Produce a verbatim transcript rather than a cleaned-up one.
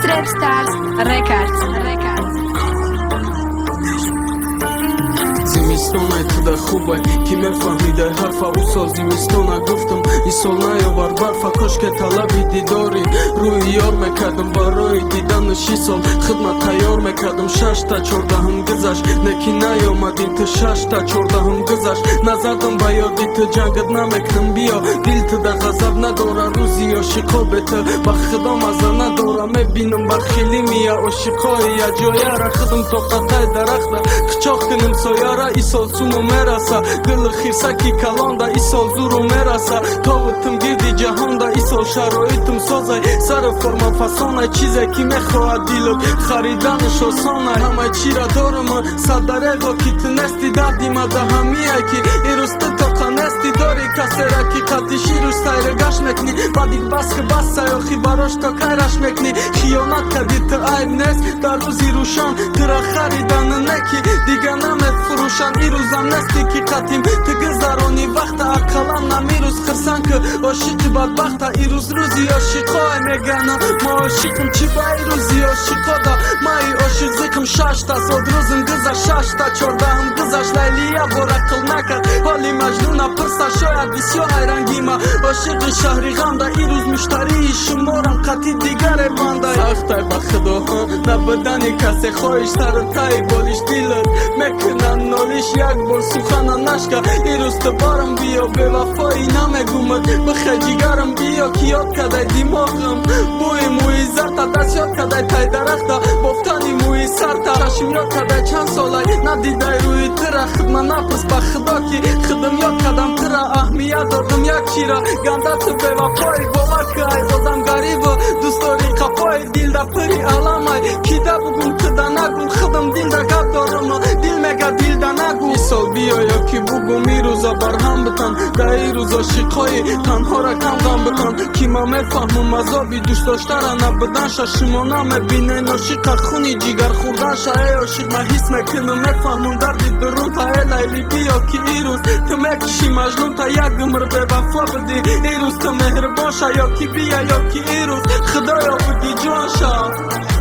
Trapstars Records Records زمستونه خدا خوبه کی میفهمیده حرفا او سال زمستونه گفتم این سال نیاور برفا کاش که طلبی دیداری روی یار میکردم برای دیدن شی سال خدمت تیار میکردم شش تا چورده هم گذشت نکی نیامدیم تو شش تا چورده هم گذشت نزدم با یادی تو جنگت نمیکنم بیا دل تو در غضب نداره روزی یا شکاب تو با خدا مزه نداره میبینم بخیلی میا عاشقای یا جای را خدم تا قطع درخته کچاق کنم سایه ای سال سونو میرسه دل خیرسکی کلانده ای سال زورو میرسه تاوتم گیردی جهانده ای سال شرایطم سازه سر فرما فسانه چیزی که میخواه دیلت خریدنش آسانه همه چی را دارم صدرگا که تو نستی دردی مده همیه که ای روز تو تاقا نستی داری کسی را که قدیشی روز سیر گشت میکنی بعدی بس که بس سیاخی براش تا کیرش میکنی خیانت کردی تو عیب نیست در روزی روشن تو را خریدن نکی دیگه نمید فروشن ای روزم نستی که قدیم تو گذرانی وقت اقلا نمی روز خرسن که عاشقی بدبخت ای روز روزی عاشقای میگنم ما عاشقم چی با ای روزی عاشقا دا ما ای عاشق زکم شش تا ساد روزم گذشت شش تا چورده هم گذشت لیلیه برکل نکرد حالی مجنون پرسا شاید بسیار حیرنگی ما عاشق شهری غم دا ای روز مشتری شمارم قطی دیگر بانده سختای با خدا ها نبدنی کسی خواهش تر تای بالیش دیلت میکنن نالیش یک بار سخنم نشکر ای روز تو بارم بیا به وفایی نمیگومد بخی جیگرم بیا که یاد کده دیماغم بوی موی زرتا دست یاد کده تای درختا بافتانی موی سرتا چشم یاد کده چند ساله ندیده روی تره خدمه نپرس با خدا که خدم یاد کدم تره اهمیت دادم یک چیره گنده تو به وفایی باور که ای بازم غریب دوست داری قفای دیل دا پری علامای کی دا بگم تو دا نگم خدم دیل دا گب دارم دیل میگه دیل دا نگم ای سال بیا یا کی بگم ای روزا برهم بتن دا ای روزا شقای تنها را کم غم بکن کی ما میفهمم عذابی دوست داشتن نبودن شما نمیبینه ناشق خونی جیگر خوردن شه ای عاشق من حس میکنم میفهمم دردی درون تا ای لیلی بیا کی ای روز تو میکشی مجنون تا یک عمر به وفا بدی ای روز تو مهربان شه یا کی بیا یا کی ای روز خدایا بودی جوان شه